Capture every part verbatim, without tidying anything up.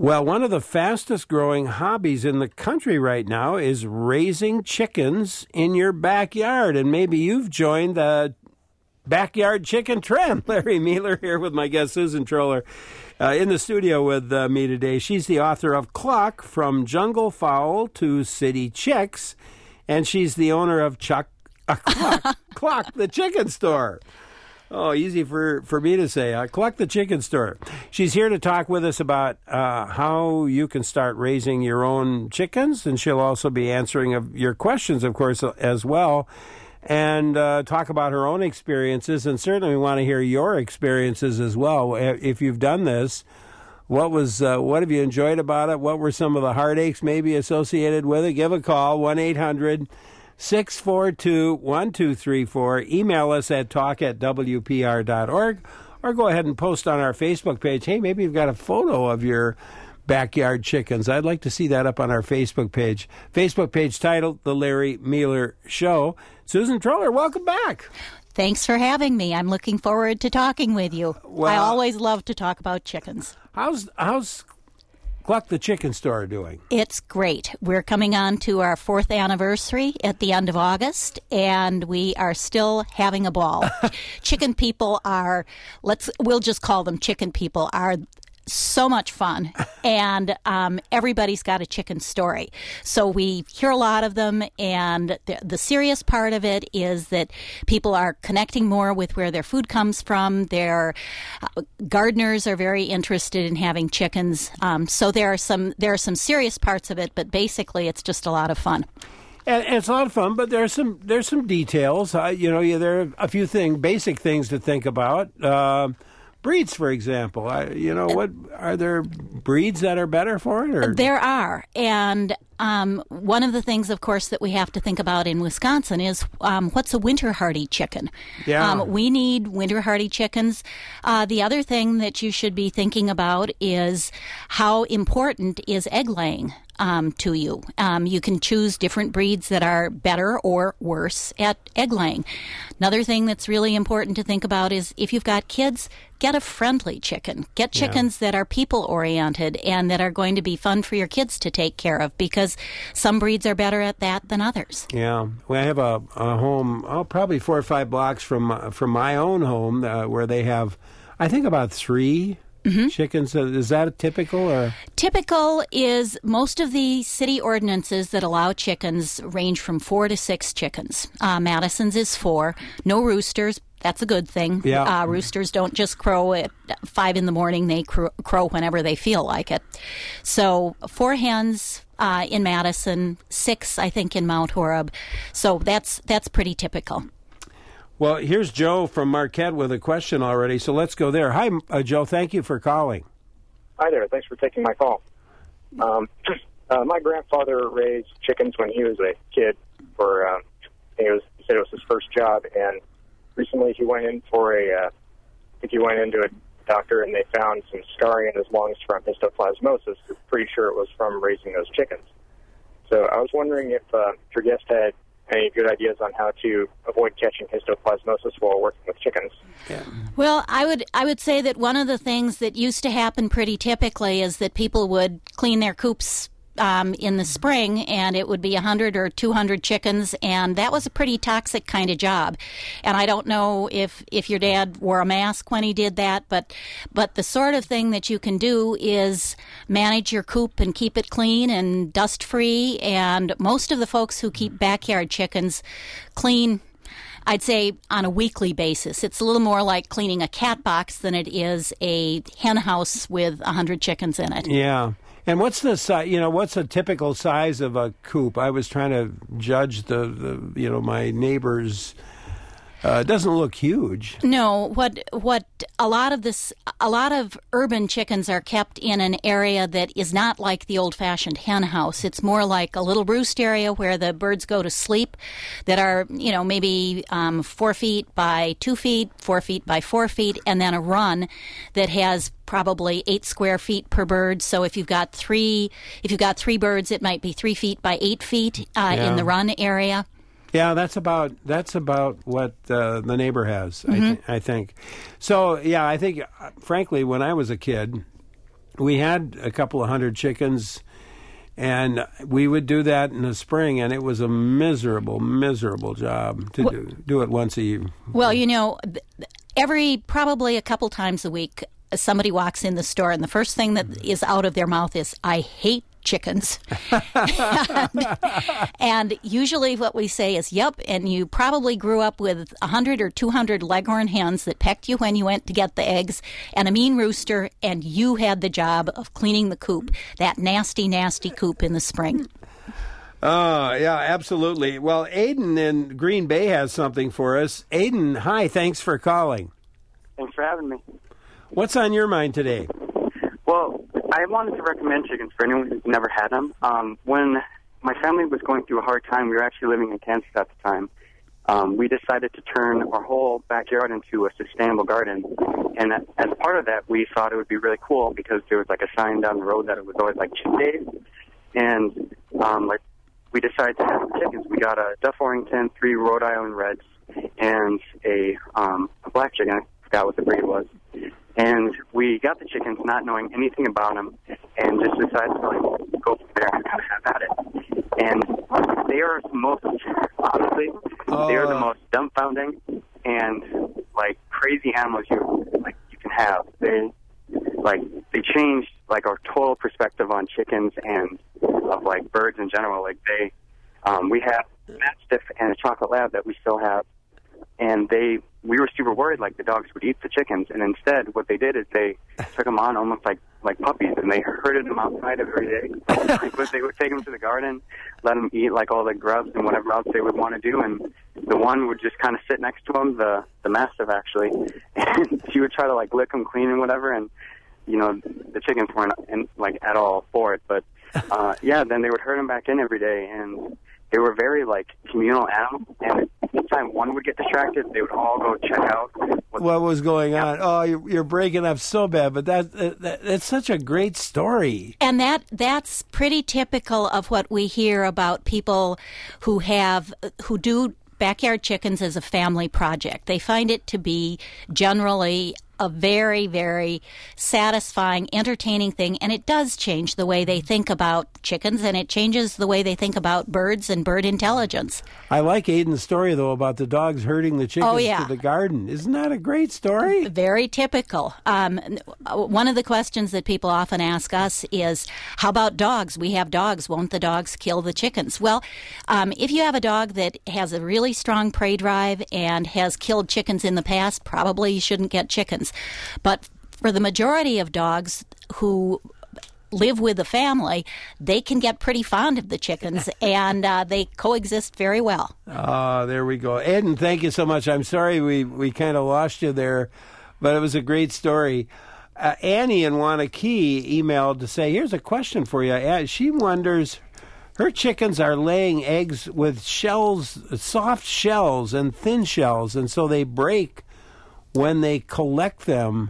Well, one of the fastest growing hobbies in the country right now is raising chickens in your backyard. And maybe you've joined the backyard chicken trend. Larry Mueller here with my guest, Susan Troller, uh, in the studio with uh, me today. She's the author of Cluck, From Jungle Fowl to City Chicks. And she's the owner of Chuck, uh, Cluck, Cluck, the chicken store. Oh, easy for, for me to say. Uh, Cluck the Chicken Store. She's here to talk with us about uh, how you can start raising your own chickens, and she'll also be answering of your questions, of course, as well, and uh, talk about her own experiences. And certainly we want to hear your experiences as well. If you've done this, what was uh, what have you enjoyed about it? What were some of the heartaches maybe associated with it? Give a call, one eight hundred six four two one two three four. Email us at talk at w p r dot org, or go ahead and post on our Facebook page. Hey, maybe you've got a photo of your backyard chickens. I'd like to see that up on our Facebook page. Facebook page titled The Larry Mueller Show. Susan Troller, welcome back. Thanks for having me. I'm looking forward to talking with you. Well, I always love to talk about chickens. How's how's Cluck the Chicken Store doing? It's great. We're coming on to our fourth anniversary at the end of August, and we are still having a ball. Chicken people are, let's, we'll just call them chicken people, are so much fun, and um, everybody's got a chicken story. So we hear a lot of them, and the, the serious part of it is that people are connecting more with where their food comes from. Their uh, gardeners are very interested in having chickens. Um, so there are some there are some serious parts of it, but basically it's just a lot of fun. And it's a lot of fun, but there's some there's some details. Uh, you know, yeah, there are a few thing, basic things to think about. Uh, Breeds, for example, I, you know, what are there breeds that are better for it? Or? There are, and um, one of the things, of course, that we have to think about in Wisconsin is um, what's a winter hardy chicken? Yeah. Um, we need winter hardy chickens. Uh, the other thing that you should be thinking about is how important is egg laying um, to you. Um, you can choose different breeds that are better or worse at egg laying. Another thing that's really important to think about is if you've got kids, get a friendly chicken. Get chickens yeah. that are people-oriented and that are going to be fun for your kids to take care of, because some breeds are better at that than others. Yeah. We have a, a home, oh, probably four or five blocks from, uh, from my own home uh, where they have, I think, about three Mm-hmm. chickens. Is that typical? Or? Typical is most of the city ordinances that allow chickens range from four to six chickens. Uh, Madison's is four. No roosters. That's a good thing. Yeah. Uh, roosters don't just crow at five in the morning. They crow, crow whenever they feel like it. So four hens uh, in Madison, six, I think, in Mount Horeb. So that's that's pretty typical. Well, here's Joe from Marquette with a question already, so let's go there. Hi, uh, Joe. Thank you for calling. Hi there. Thanks for taking my call. Um, uh, my grandfather raised chickens when he was a kid. For uh, I think it was, he said it was his first job, and recently he went in for a. Uh, I think he went into a doctor, and they found some scarring in his lungs from histoplasmosis. We're pretty sure it was from raising those chickens. So I was wondering if uh, your guest had any good ideas on how to avoid catching histoplasmosis while working with chickens? Yeah. Well, I would I would say that one of the things that used to happen pretty typically is that people would clean their coops um, in the spring, and it would be one hundred or two hundred chickens, and that was a pretty toxic kind of job. And I don't know if, if your dad wore a mask when he did that, but but the sort of thing that you can do is manage your coop and keep it clean and dust-free, and most of the folks who keep backyard chickens clean, I'd say, on a weekly basis. It's a little more like cleaning a cat box than it is a hen house with one hundred chickens in it. Yeah. And what's the size? You know, what's a typical size of a coop? I was trying to judge the, the you know, my neighbor's. Uh, it doesn't look huge. No, what what a lot of this, a lot of urban chickens are kept in an area that is not like the old-fashioned hen house. It's more like a little roost area where the birds go to sleep, that are, you know, maybe um, four feet by two feet, four feet by four feet, and then a run that has probably eight square feet per bird. So if you've got three, if you've got three birds, it might be three feet by eight feet uh, yeah. in the run area. Yeah, that's about that's about what uh, the neighbor has, Mm-hmm. I, th- I think. So, yeah, I think, uh, frankly, when I was a kid, we had a couple of hundred chickens, and we would do that in the spring, and it was a miserable, miserable job to do, do it once a year. Well, you know, every probably a couple times a week, somebody walks in the store, and the first thing that is out of their mouth is, I hate chickens. and, and usually what we say is, yep, and you probably grew up with one hundred or two hundred leghorn hens that pecked you when you went to get the eggs, and a mean rooster, and you had the job of cleaning the coop, that nasty, nasty coop in the spring. Oh, yeah, absolutely. Well, Aiden in Green Bay has something for us. Aiden, hi, thanks for calling. Thanks for having me. What's on your mind today? Well, I wanted to recommend chickens for anyone who's never had them. Um, when my family was going through a hard time, we were actually living in Kansas at the time. Um, we decided to turn our whole backyard into a sustainable garden. And as part of that, we thought it would be really cool because there was like a sign down the road that it was always like chick days. And um, like we decided to have some chickens. We got a Duff Orrington, three Rhode Island Reds, and a, um, a black chicken. I forgot what the breed was. And we got the chickens not knowing anything about them and just decided to like go from there and kind of have at it. And they are the most, honestly, oh. they are the most dumbfounding and like crazy animals you like you can have. They like they changed like our total perspective on chickens and of like birds in general. Like they, um, we have a Mastiff and a chocolate lab that we still have. And they, we were super worried, like the dogs would eat the chickens. And instead, what they did is they took them on almost like, like puppies, and they herded them outside every day. Like, they would take them to the garden, let them eat like all the grubs and whatever else they would want to do. And the one would just kind of sit next to them, the the Mastiff actually, and she would try to like lick them clean and whatever. And you know, the chickens weren't in, like at all for it. But uh, yeah, then they would herd them back in every day, and they were very, like, communal animals, and each time one would get distracted, they would all go check out what, what was going on. Oh, you're, you're breaking up so bad, but that, that that's such a great story. And that that's pretty typical of what we hear about people who have, who do backyard chickens as a family project. They find it to be generally a very, very satisfying, entertaining thing, and it does change the way they think about chickens, and it changes the way they think about birds and bird intelligence. I like Aiden's story, though, about the dogs herding the chickens oh, yeah. to the garden. Isn't that a great story? Very typical. Um, one of the questions that people often ask us is, how about dogs? We have dogs. Won't the dogs kill the chickens? Well, um, if you have a dog that has a really strong prey drive and has killed chickens in the past, probably you shouldn't get chickens. But for the majority of dogs who live with the family, they can get pretty fond of the chickens, and uh, they coexist very well. Oh, there we go. Eden, thank you so much. I'm sorry we, we kind of lost you there, but it was a great story. Uh, Annie in Wanakee emailed to say, here's a question for you. She wonders, her chickens are laying eggs with shells, soft shells and thin shells, and so they break when they collect them.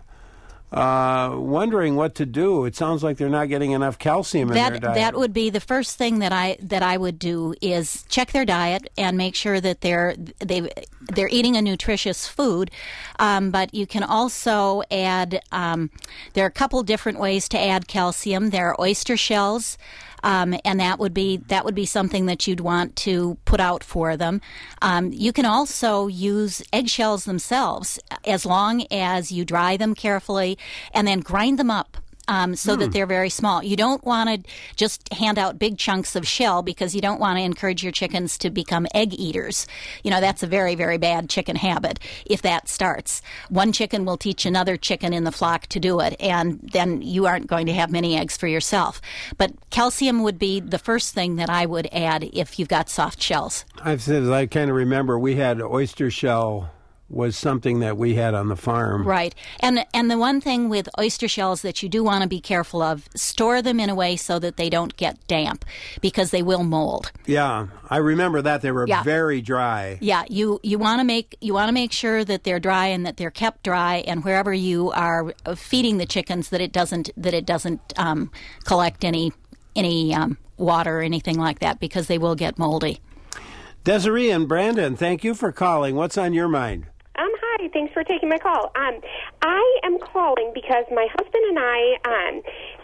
Uh, wondering what to do. It sounds like they're not getting enough calcium in that, their diet. That would be the first thing that I that I would do is check their diet and make sure that they're they they're eating a nutritious food. Um, but you can also add. Um, there are a couple different ways to add calcium. There are oyster shells. Um, and that would be that would be something that you'd want to put out for them. Um, you can also use eggshells themselves, as long as you dry them carefully and then grind them up. Um, so hmm. that they're very small. You don't want to just hand out big chunks of shell because you don't want to encourage your chickens to become egg eaters. You know, that's a very, very bad chicken habit if that starts. One chicken will teach another chicken in the flock to do it, and then you aren't going to have many eggs for yourself. But calcium would be the first thing that I would add if you've got soft shells. I've said, I kind of remember we had oyster shell was something that we had on the farm. Right. And and the one thing with oyster shells that you do want to be careful of, store them in a way so that they don't get damp, because they will mold. Yeah, I remember that. They were yeah. very dry. Yeah, you, you want to make you want to make sure that they're dry and that they're kept dry, and wherever you are feeding the chickens that it doesn't that it doesn't um, collect any any um, water or anything like that, because they will get moldy. Desiree and Brandon, thank you for calling. What's on your mind? Um, hi, thanks for taking my call. Um, I am calling because my husband and I um,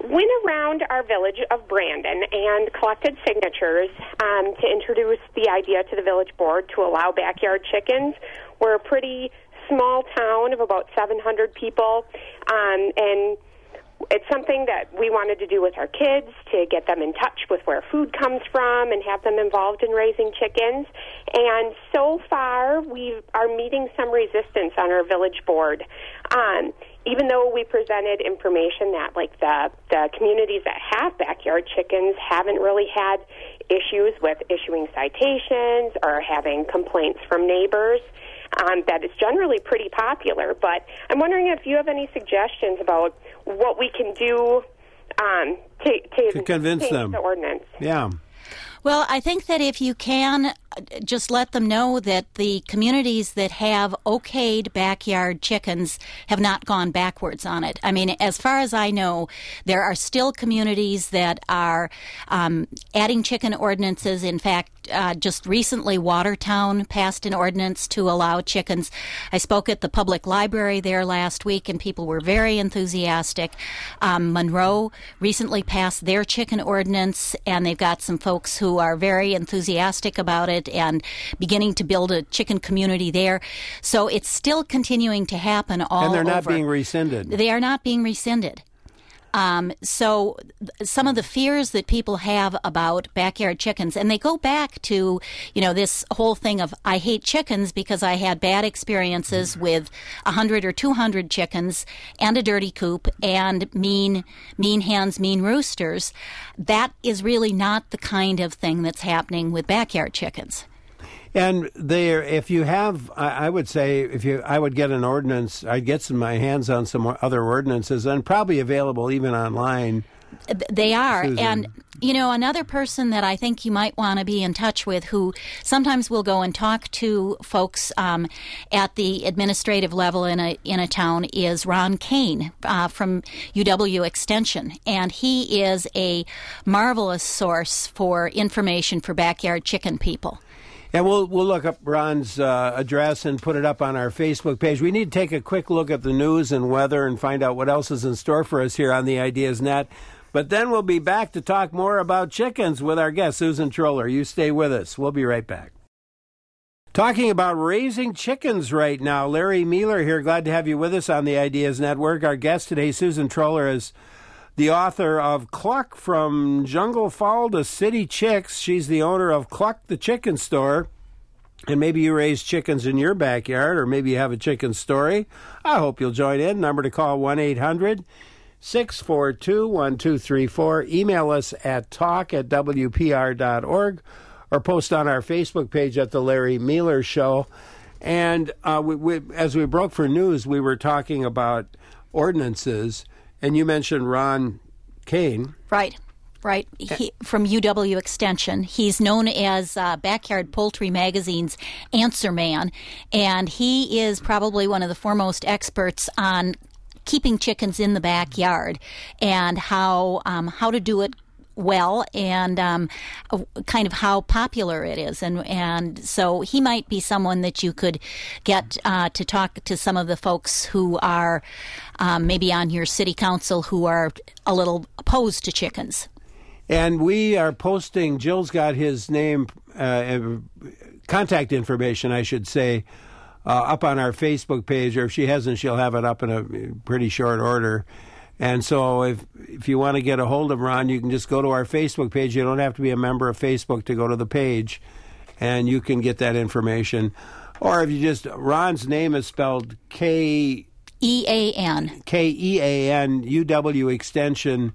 went around our village of Brandon and collected signatures um, to introduce the idea to the village board to allow backyard chickens. We're a pretty small town of about seven hundred people, um, and it's something that we wanted to do with our kids to get them in touch with where food comes from and have them involved in raising chickens. And so far, we are meeting some resistance on our village board. Um, even though we presented information that, like, the, the communities that have backyard chickens haven't really had issues with issuing citations or having complaints from neighbors. Um, that is generally pretty popular, but I'm wondering if you have any suggestions about what we can do um, to, to, to convince change them. The ordinance. Yeah. Well, I think that if you can just let them know that the communities that have okayed backyard chickens have not gone backwards on it. I mean, as far as I know, there are still communities that are um, adding chicken ordinances. In fact, uh, just recently, Watertown passed an ordinance to allow chickens. I spoke at the public library there last week, and people were very enthusiastic. Um, Monroe recently passed their chicken ordinance, and they've got some folks who are very enthusiastic about it and beginning to build a chicken community there. So it's still continuing to happen all over. And they're not being rescinded. They are not being rescinded. Um, so th- some of the fears that people have about backyard chickens, and they go back to, you know, this whole thing of I hate chickens because I had bad experiences with one hundred or two hundred chickens and a dirty coop and mean, mean hens, mean roosters. That is really not the kind of thing that's happening with backyard chickens. And there, if you have, I, I would say, if you, I would get an ordinance. I'd get some my hands on some other ordinances, and probably available even online. They are, Susan. And you know, another person that I think you might want to be in touch with, who sometimes will go and talk to folks um, at the administrative level in a in a town, is Ron Kane uh, from U W Extension, and he is a marvelous source for information for backyard chicken people. And we'll we'll look up Ron's uh, address and put it up on our Facebook page. We need to take a quick look at the news and weather and find out what else is in store for us here on the Ideas Net. But then we'll be back to talk more about chickens with our guest, Susan Troller. You stay with us. We'll be right back. Talking about raising chickens right now. Larry Mueller here. Glad to have you with us on the Ideas Network. Our guest today, Susan Troller, is the author of Cluck, From Jungle Fowl to City Chicks. She's the owner of Cluck the Chicken Store. And maybe you raise chickens in your backyard, or maybe you have a chicken story. I hope you'll join in. Number to call, one eight hundred six four two one two three four. Email us at talk at w p r dot org, or post on our Facebook page at The Larry Mueller Show. And uh, we, we, as we broke for news, we were talking about ordinances. And you mentioned Ron Kane. Right, right. He, from U W Extension. He's known as uh, Backyard Poultry Magazine's Answer Man, and he is probably one of the foremost experts on keeping chickens in the backyard and how um, how to do it well, and um, kind of how popular it is. And and so he might be someone that you could get uh, to talk to some of the folks who are um, maybe on your city council who are a little opposed to chickens. And we are posting, Jill's got his name, uh, contact information, I should say, uh, up on our Facebook page, or if she hasn't, she'll have it up in a pretty short order. And so if if you want to get a hold of Ron, you can just go to our Facebook page. You don't have to be a member of Facebook to go to the page, and you can get that information. Or if you just, Ron's name is spelled K... E A N. K E A N, U W Extension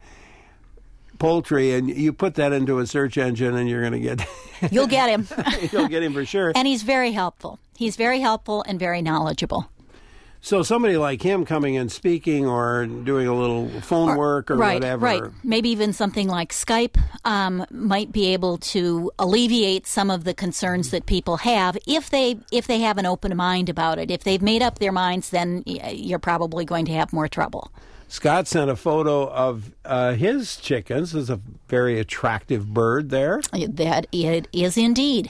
Poultry, and you put that into a search engine and you're going to get... You'll get him. You'll get him for sure. And he's very helpful. He's very helpful and very knowledgeable. So somebody like him coming and speaking or doing a little phone or, work or right, whatever. Right, maybe even something like Skype um, might be able to alleviate some of the concerns that people have if they if they have an open mind about it. If they've made up their minds, then you're probably going to have more trouble. Scott sent a photo of uh, his chickens. There's a very attractive bird there. That it is indeed.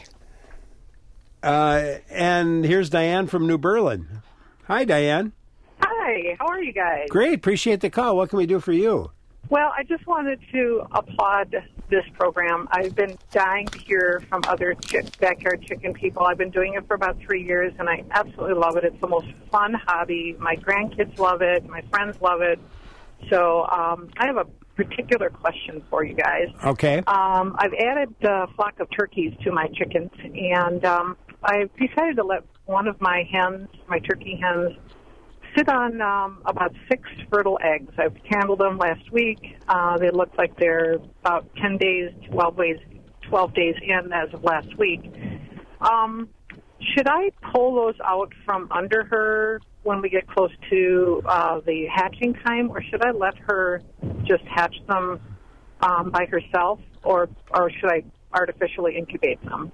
Uh, and here's Diane from New Berlin. Hi, Diane. Hi, how are you guys? Great, appreciate the call. What can we do for you? Well, I just wanted to applaud this program. I've been dying to hear from other chick, backyard chicken people. I've been doing it for about three years, and I absolutely love it. It's the most fun hobby. My grandkids love it. My friends love it. So um, I have a particular question for you guys. Okay. Um, I've added a flock of turkeys to my chickens, and um, I've decided to let one of my hens, my turkey hens, sit on um, about six fertile eggs. I've handled them last week. Uh, they look like they're about ten days, twelve days, twelve days in as of last week. Um, should I pull those out from under her when we get close to uh, the hatching time, or should I let her just hatch them um, by herself, or or should I artificially incubate them?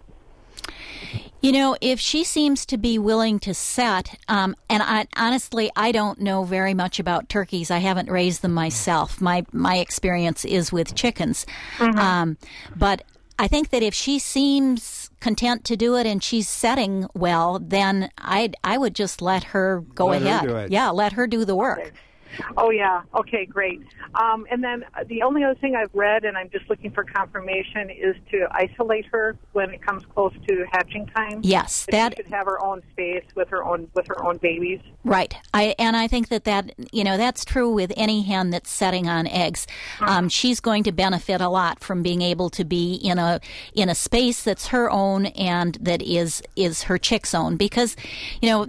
You know, if she seems to be willing to set, um, and I, honestly, I don't know very much about turkeys. I haven't raised them myself. My my experience is with chickens. Mm-hmm. Um, but I think that if she seems content to do it and she's setting well, then I I would just let her go let ahead. Her do it. Yeah, let her do the work. Okay. Oh, yeah. Okay, great. Um, and then the only other thing I've read, and I'm just looking for confirmation, is to isolate her when it comes close to hatching time. Yes, that that she should have her own space with her own with her own babies. Right. I and I think that that you know that's true with any hen that's setting on eggs. Mm-hmm. Um, she's going to benefit a lot from being able to be in a in a space that's her own and that is is her chick's own, because you know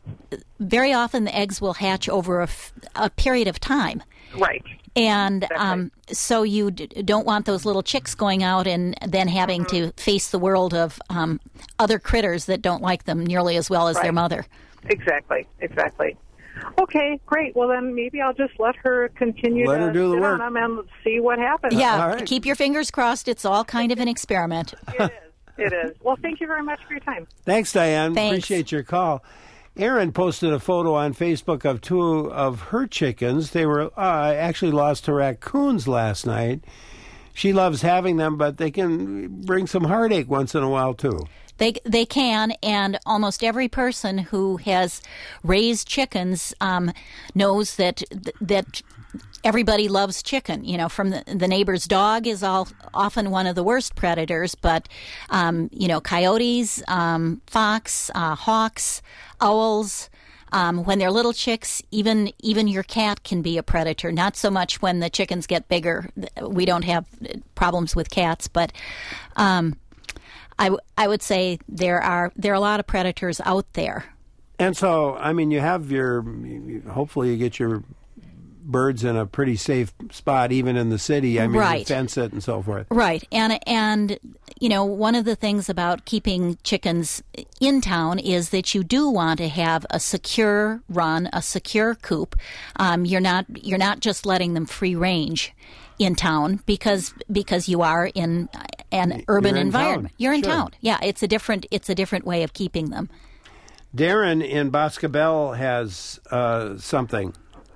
very often the eggs will hatch over a, f- a period of time. Right. And exactly. um, so you d- don't want those little chicks going out and then having mm-hmm. to face the world of um, other critters that don't like them nearly as well as right. their mother. Exactly, exactly. Okay, great. Well, then maybe I'll just let her continue let to her do the sit work. on them and see what happens. Yeah, All right. Keep your fingers crossed. It's all kind of an experiment. It is. It is. Well, thank you very much for your time. Thanks, Diane. Thanks. Appreciate your call. Erin posted a photo on Facebook of two of her chickens. They were uh, actually lost to raccoons last night. She loves having them, but they can bring some heartache once in a while, too. They they can, and almost every person who has raised chickens um, knows that that everybody loves chicken. You know, from the, the neighbor's dog is all, often one of the worst predators, but um, you know, coyotes, um, fox, uh, hawks, owls. Um, when they're little chicks, even even your cat can be a predator. Not so much when the chickens get bigger. We don't have problems with cats, but. Um, I, w- I would say there are there are a lot of predators out there. And so, I mean, you have your, hopefully you get your birds in a pretty safe spot, even in the city. I mean, right. you fence it and so forth. Right. And, and, you know, one of the things about keeping chickens in town is that you do want to have a secure run, a secure coop. Um, you're not you're not just letting them free range in town because because you are in an urban You're in environment. town. You're in Sure. town. Yeah, it's a different it's a different way of keeping them. Darren in Boscobel has uh, something.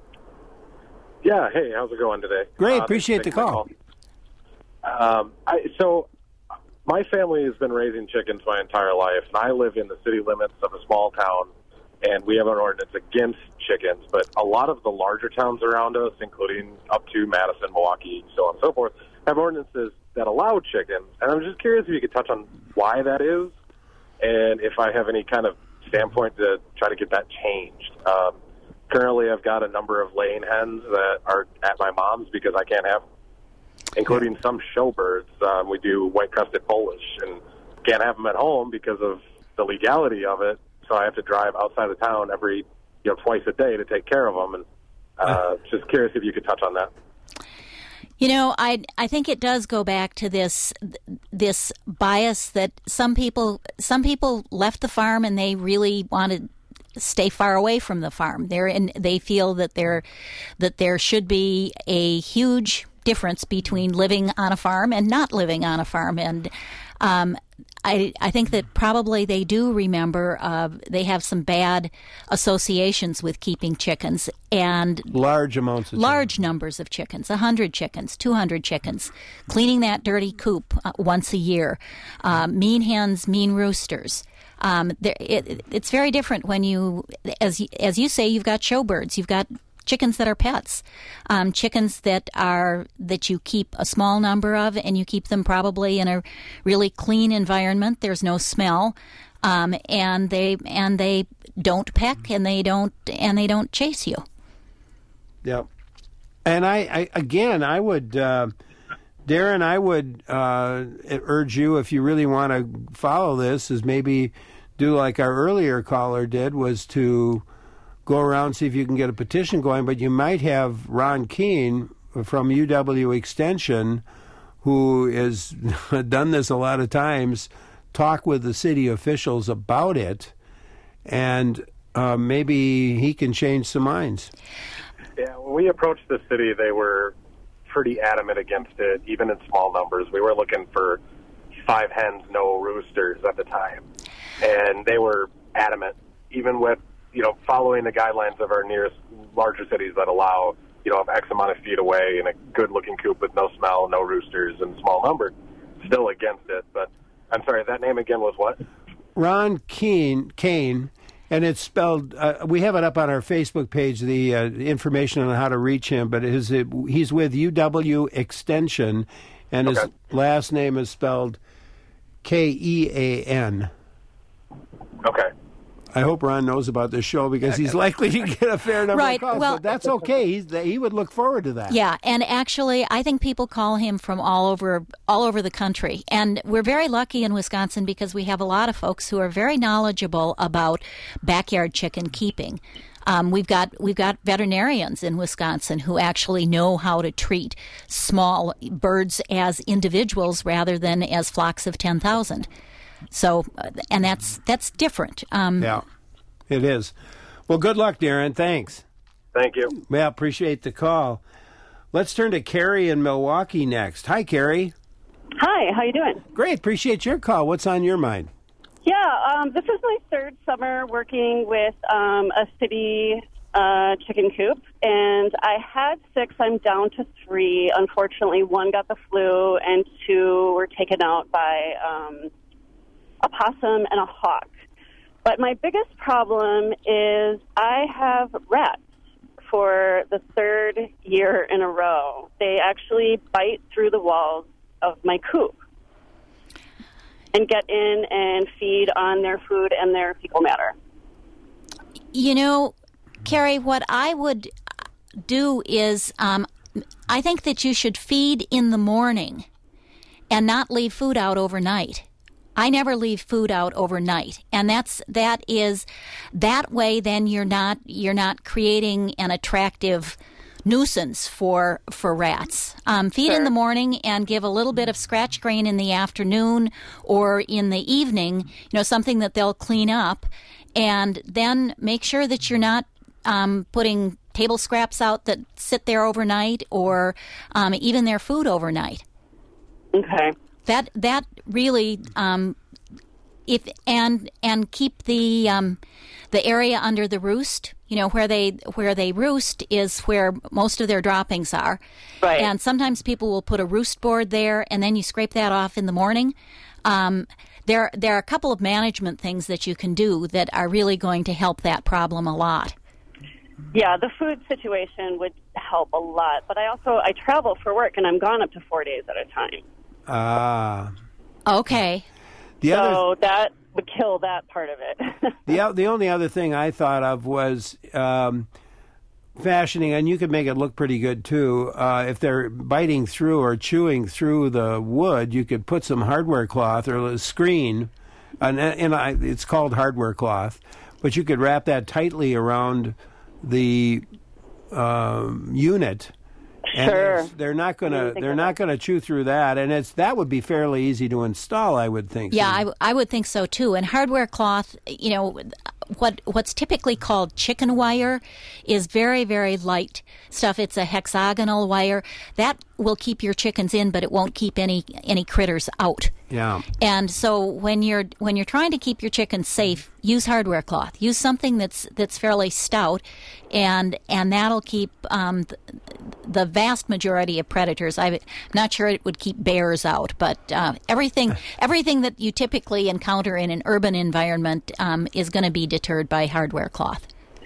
Yeah, hey, how's it going today? Great, Uh, appreciate the thanks for call. call. Um, I, so, my family has been raising chickens my entire life, and I live in the city limits of a small town, and we have an ordinance against chickens, but a lot of the larger towns around us, including up to Madison, Milwaukee, so on and so forth, have ordinances that allow chickens, and I'm just curious if you could touch on why that is, and if I have any kind of standpoint to try to get that changed. Um, currently, I've got a number of laying hens that are at my mom's because I can't have them, including some showbirds. Um, we do white-crested Polish, and can't have them at home because of the legality of it, so I have to drive outside of town every, you know, twice a day to take care of them, and uh, just curious if you could touch on that. You know, I I think it does go back to this this bias that some people some people left the farm and they really wanted to stay far away from the farm. They're in, they feel that there that there should be a huge difference between living on a farm and not living on a farm, and um, I I think that probably they do remember uh, they have some bad associations with keeping chickens and Large amounts of large chickens. numbers of chickens, one hundred chickens, two hundred chickens, cleaning that dirty coop uh, once a year, uh, mean hens, mean roosters. Um, there, it, it's very different when you, as as you say, you've got showbirds, you've got chickens that are pets, um, chickens that are that you keep a small number of, and you keep them probably in a really clean environment. There's no smell, um, and they and they don't peck, and they don't and they don't chase you. Yep. And I, I again, I would, uh, Darren, I would uh, urge you, if you really want to follow this, is maybe do like our earlier caller did, was to go around, see if you can get a petition going. But you might have Ron Keene from U W Extension, who has done this a lot of times, talk with the city officials about it, and uh, maybe he can change some minds. Yeah, when we approached the city, they were pretty adamant against it, even in small numbers. We were looking for five hens, no roosters at the time. And they were adamant, even with, you know, following the guidelines of our nearest larger cities that allow, you know, X amount of feet away in a good-looking coop with no smell, no roosters, and small numbers, still against it. But I'm sorry, that name again was what? Ron Keene, Kane. And it's spelled, uh, we have it up on our Facebook page, the uh, information on how to reach him, but his, it, he's with U W Extension, and okay. His last name is spelled K E A N. Okay. I hope Ron knows about this show, because he's likely to get a fair number right. of calls. Well, but that's okay. He's, he would look forward to that. Yeah, and actually, I think people call him from all over all over the country. And we're very lucky in Wisconsin because we have a lot of folks who are very knowledgeable about backyard chicken keeping. Um, we've got we've got veterinarians in Wisconsin who actually know how to treat small birds as individuals rather than as flocks of ten thousand. So, and that's that's different. Um, yeah, it is. Well, good luck, Darren. Thanks. Thank you. Well, appreciate the call. Let's turn to Carrie in Milwaukee next. Hi, Carrie. Hi, how you doing? Great. Appreciate your call. What's on your mind? Yeah, um, this is my third summer working with um, a city uh, chicken coop, and I had six. I'm down to three. Unfortunately, one got the flu, and two were taken out by um, a possum and a hawk. But my biggest problem is I have rats for the third year in a row. They actually bite through the walls of my coop and get in and feed on their food and their fecal matter. You know, Carrie, what I would do is um, I think that you should feed in the morning and not leave food out overnight. I never leave food out overnight, and that's that is that way. Then you're not you're not creating an attractive nuisance for for rats. Um, feed Sure. in the morning and give a little bit of scratch grain in the afternoon or in the evening. You know, something that they'll clean up, and then make sure that you're not um, putting table scraps out that sit there overnight or um, even their food overnight. Okay. That that really, um, if and and keep the um, the area under the roost. You know, where they where they roost is where most of their droppings are. Right. And sometimes people will put a roost board there, and then you scrape that off in the morning. Um, there there are a couple of management things that you can do that are really going to help that problem a lot. Yeah, the food situation would help a lot. But I also, I travel for work, and I'm gone up to four days at a time. Ah. Okay. The so other, that would kill that part of it. the o- the only other thing I thought of was um, fashioning, and you could make it look pretty good too. Uh, if they're biting through or chewing through the wood, you could put some hardware cloth or a screen, and, and I, it's called hardware cloth, but you could wrap that tightly around the um, unit. And Sure. it's- they're not gonna think they're of not that. gonna chew through that, and it's that would be fairly easy to install, I would think. Yeah, I, w- I would think so too. And hardware cloth, you know, what what's typically called chicken wire is very, very light stuff. It's a hexagonal wire that will keep your chickens in, but it won't keep any any critters out. Yeah. And so when you're when you're trying to keep your chickens safe, use hardware cloth. Use something that's that's fairly stout, and and that'll keep um, the, the vast majority of predators. I'm not sure it would keep bears out, but uh, everything everything that you typically encounter in an urban environment um, is going to be deterred by hardware cloth.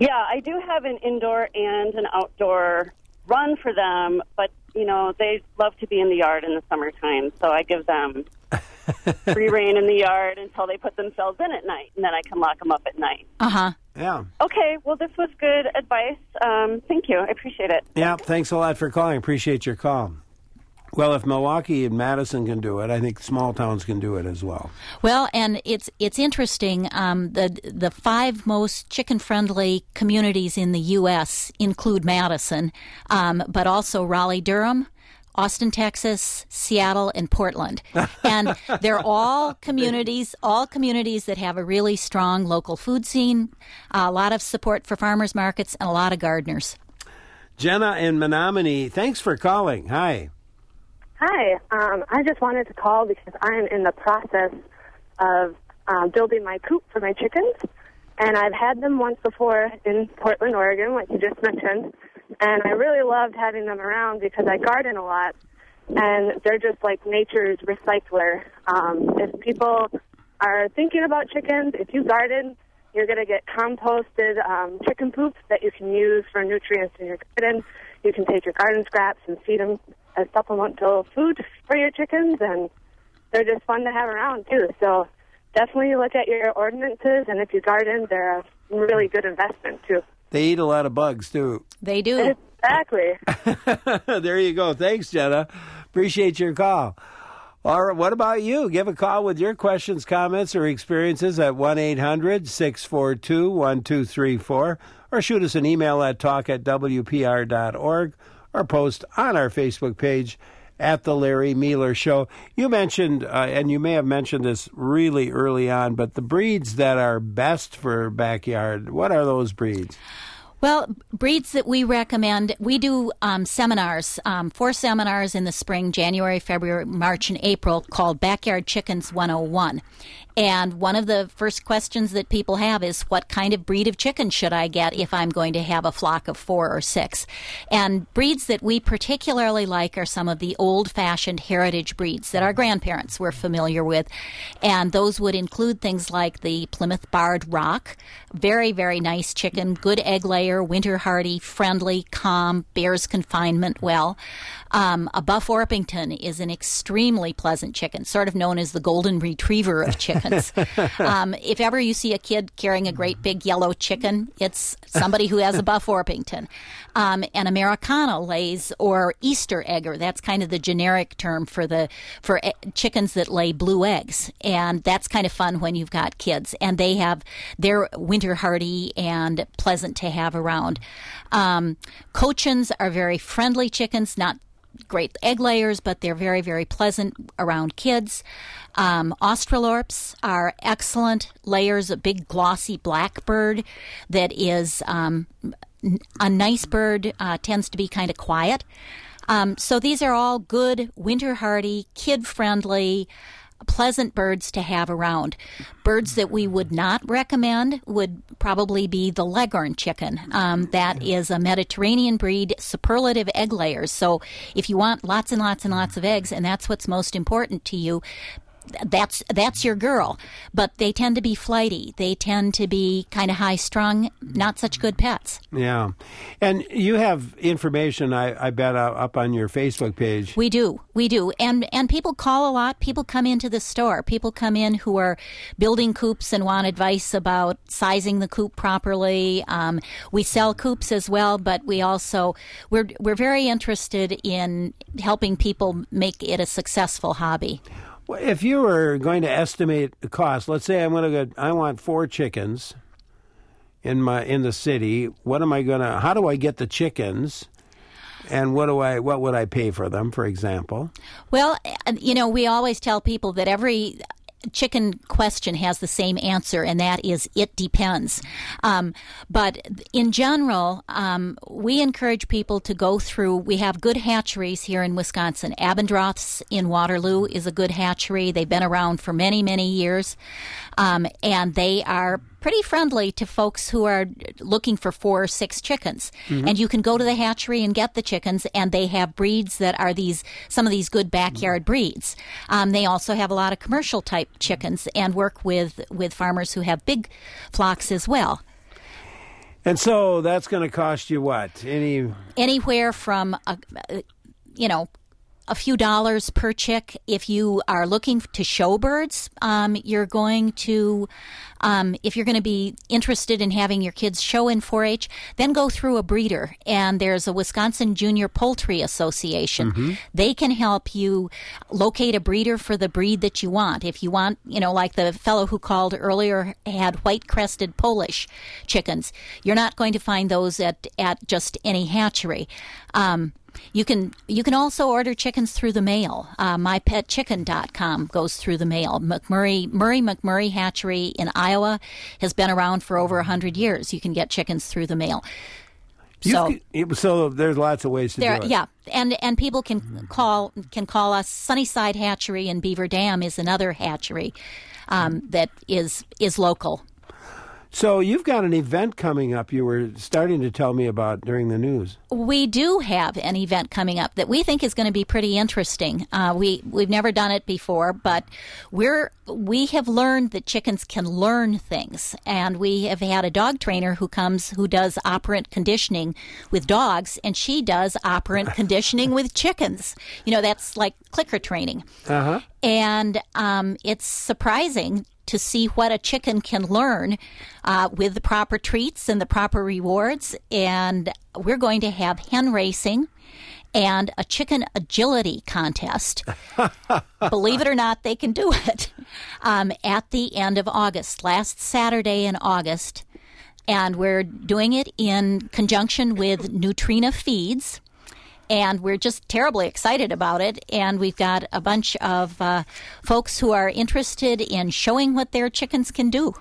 Yeah, I do have an indoor and an outdoor run for them, but, you know, they love to be in the yard in the summertime, so I give them free rein in the yard until they put themselves in at night, and then I can lock them up at night. Uh-huh. Yeah. Okay, well, this was good advice. Um, thank you. I appreciate it. Yeah, thanks a lot for calling. Appreciate your call. Well, if Milwaukee and Madison can do it, I think small towns can do it as well. Well, and it's it's interesting. Um, the the five most chicken-friendly communities in the U S include Madison, um, but also Raleigh-Durham, Austin, Texas, Seattle, and Portland. And they're all communities, all communities that have a really strong local food scene, a lot of support for farmers markets, and a lot of gardeners. Jenna in Menominee, thanks for calling. Hi. Hi. Um, I just wanted to call because I'm in the process of um, building my coop for my chickens. And I've had them once before in Portland, Oregon, like you just mentioned. And I really loved having them around because I garden a lot. And they're just like nature's recycler. Um, if people are thinking about chickens, if you garden, you're going to get composted um, chicken poop that you can use for nutrients in your garden. You can take your garden scraps and feed them as supplemental food for your chickens, and they're just fun to have around, too. So definitely look at your ordinances, and if you garden, they're a really good investment, too. They eat a lot of bugs, too. They do. Exactly. There you go. Thanks, Jenna. Appreciate your call. All right, what about you? Give a call with your questions, comments, or experiences at one eight hundred six four two one two three four, or shoot us an email at talk at w p r dot org, or post on our Facebook page at The Larry Mealer Show. You mentioned, uh, and you may have mentioned this really early on, but the breeds that are best for backyard, what are those breeds? Well, breeds that we recommend, we do um, seminars, um, four seminars in the spring, January, February, March, and April, called Backyard Chickens one oh one. And one of the first questions that people have is, what kind of breed of chicken should I get if I'm going to have a flock of four or six? And breeds that we particularly like are some of the old-fashioned heritage breeds that our grandparents were familiar with. And those would include things like the Plymouth Barred Rock, very, very nice chicken, good egg layer, winter hardy, friendly, calm, bears confinement well. Um, a Buff Orpington is an extremely pleasant chicken, sort of known as the golden retriever of chickens. um, if ever you see a kid carrying a great big yellow chicken, it's somebody who has a Buff Orpington. Um, an Americana lays, or Easter egger, that's kind of the generic term for the for e- chickens that lay blue eggs. And that's kind of fun when you've got kids. And they have, they're winter hardy and pleasant to have around. Um, Cochins are very friendly chickens, not great egg layers, but they're very, very pleasant around kids. Um, Australorps are excellent layers, a big glossy black bird that is um, a nice bird, uh, tends to be kind of quiet. Um, so these are all good, winter hardy, kid friendly, pleasant birds to have around. Birds that we would not recommend would probably be the Leghorn chicken. Um, that is a Mediterranean breed, superlative egg layers. So if you want lots and lots and lots of eggs, and that's what's most important to you, that's that's your girl. But they tend to be flighty. They tend to be kind of high-strung, not such good pets. Yeah. And you have information, I, I bet, uh, up on your Facebook page. We do. We do. And and people call a lot. People come into the store. People come in who are building coops and want advice about sizing the coop properly. Um, we sell coops as well, but we also, we're we're very interested in helping people make it a successful hobby. If you were going to estimate the cost, let's say I'm going to go, I want four chickens in my in the city. What am I going to? How do I get the chickens? And what do I? What would I pay for them, for example? Well, you know, we always tell people that every chicken question has the same answer, and that is it depends. Um, but in general, um, we encourage people to go through, we have good hatcheries here in Wisconsin. Abendroth's in Waterloo is a good hatchery. They've been around for many, many years, um, and they are pretty friendly to folks who are looking for four or six chickens. Mm-hmm. And you can go to the hatchery and get the chickens, and they have breeds that are these some of these good backyard breeds. Um, they also have a lot of commercial type chickens and work with, with farmers who have big flocks as well. And so that's going to cost you what? Any Anywhere from, a, you know, a few dollars per chick. If you are looking to show birds, um, you're going to, um, if you're going to be interested in having your kids show in four H, then go through a breeder. And there's a Wisconsin Junior Poultry Association. Mm-hmm. They can help you locate a breeder for the breed that you want. If you want, you know, like the fellow who called earlier had white-crested Polish chickens, you're not going to find those at, at just any hatchery. Um, You can you can also order chickens through the mail. Uh, my pet chicken dot com goes through the mail. McMurray Murray McMurray Hatchery in Iowa has been around for over one hundred years. You can get chickens through the mail. So, can, so there's lots of ways to there, do it. Yeah, and and people can call can call us. Sunnyside Hatchery in Beaver Dam is another hatchery um, that is is local. So you've got an event coming up you were starting to tell me about during the news. We do have an event coming up that we think is going to be pretty interesting. Uh, we, we've never done it before, but we're, we have learned that chickens can learn things. And we have had a dog trainer who comes, who does operant conditioning with dogs, and she does operant conditioning with chickens. You know, that's like clicker training. Uh-huh. And um, it's surprising to see what a chicken can learn uh, with the proper treats and the proper rewards. And we're going to have hen racing and a chicken agility contest. Believe it or not, they can do it um, at the end of August, last Saturday in August. And we're doing it in conjunction with Nutrina Feeds. And we're just terribly excited about it. And we've got a bunch of uh, folks who are interested in showing what their chickens can do.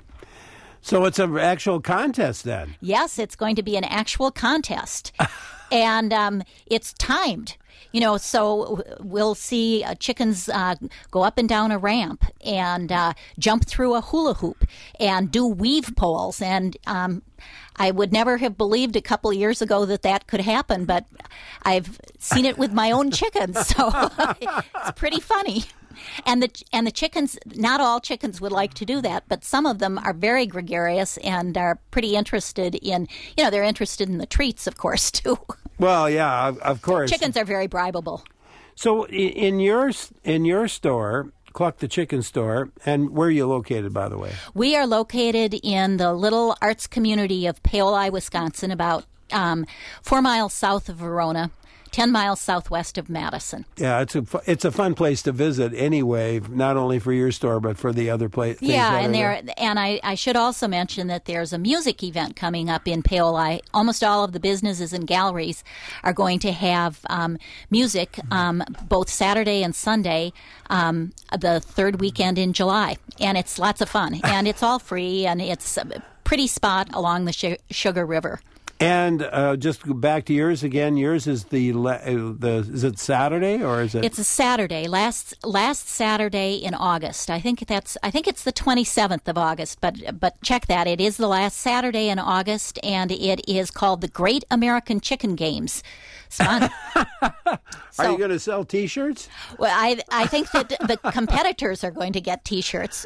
So it's an actual contest then? Yes, it's going to be an actual contest. And um, it's timed. You know, so we'll see uh, chickens uh, go up and down a ramp and uh, jump through a hula hoop and do weave poles. And um, I would never have believed a couple of years ago that that could happen, but I've seen it with my own chickens, so it's pretty funny. And the and the chickens, not all chickens would like to do that, but some of them are very gregarious and are pretty interested in, you know, they're interested in the treats, of course, too. Well, yeah, of, of course. Chickens are very bribable. So in your in your store, Cluck the Chicken Store, and where are you located, by the way? We are located in the little arts community of Paoli, Wisconsin, about um, four miles south of Verona, ten miles southwest of Madison. Yeah, it's a it's a fun place to visit anyway, not only for your store but for the other places. Yeah, and there, there and I, I should also mention that there's a music event coming up in Paoli. Almost all of the businesses and galleries are going to have um, music um, both Saturday and Sunday, um, the third weekend in July, and it's lots of fun, and it's all free, and it's a pretty spot along the Sugar River. And uh, just back to yours again. Yours is the the is it Saturday or is it? It's a Saturday. Last last Saturday in August. I think that's I think it's the twenty-seventh of August. But but check that. It is the last Saturday in August, and it is called the Great American Chicken Games. Fun. So, are you going to sell T-shirts? Well, I I think that the competitors are going to get T-shirts.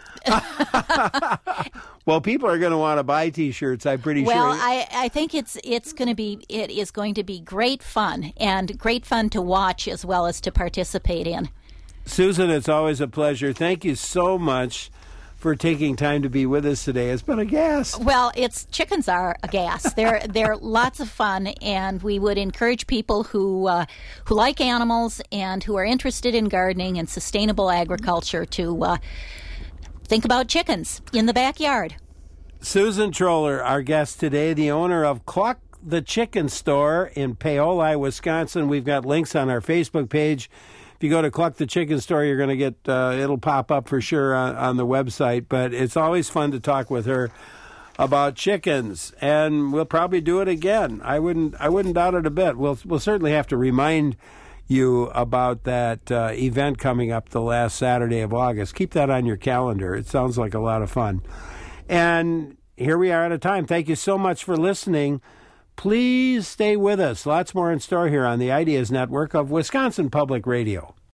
Well, people are going to want to buy T-shirts. I'm pretty well, sure. Well, I, I think it's it's going to be it is going to be great fun and great fun to watch as well as to participate in. Susan, it's always a pleasure. Thank you so much for taking time to be with us today. It's been a gas. Well, it's chickens are a gas. They're they're lots of fun, and we would encourage people who uh, who like animals and who are interested in gardening and sustainable agriculture to uh, think about chickens in the backyard. Susan Troller, our guest today, the owner of Cluck the Chicken Store in Paoli, Wisconsin. We've got links on our Facebook page. If you go to Cluck the Chicken Store, you're going to get, uh, it'll pop up for sure on, on the website. But it's always fun to talk with her about chickens, and we'll probably do it again. I wouldn't, I wouldn't doubt it a bit. We'll, we'll certainly have to remind you about that uh, event coming up the last Saturday of August. Keep that on your calendar. It sounds like a lot of fun. And here we are out of time. Thank you so much for listening. Please stay with us. Lots more in store here on the Ideas Network of Wisconsin Public Radio.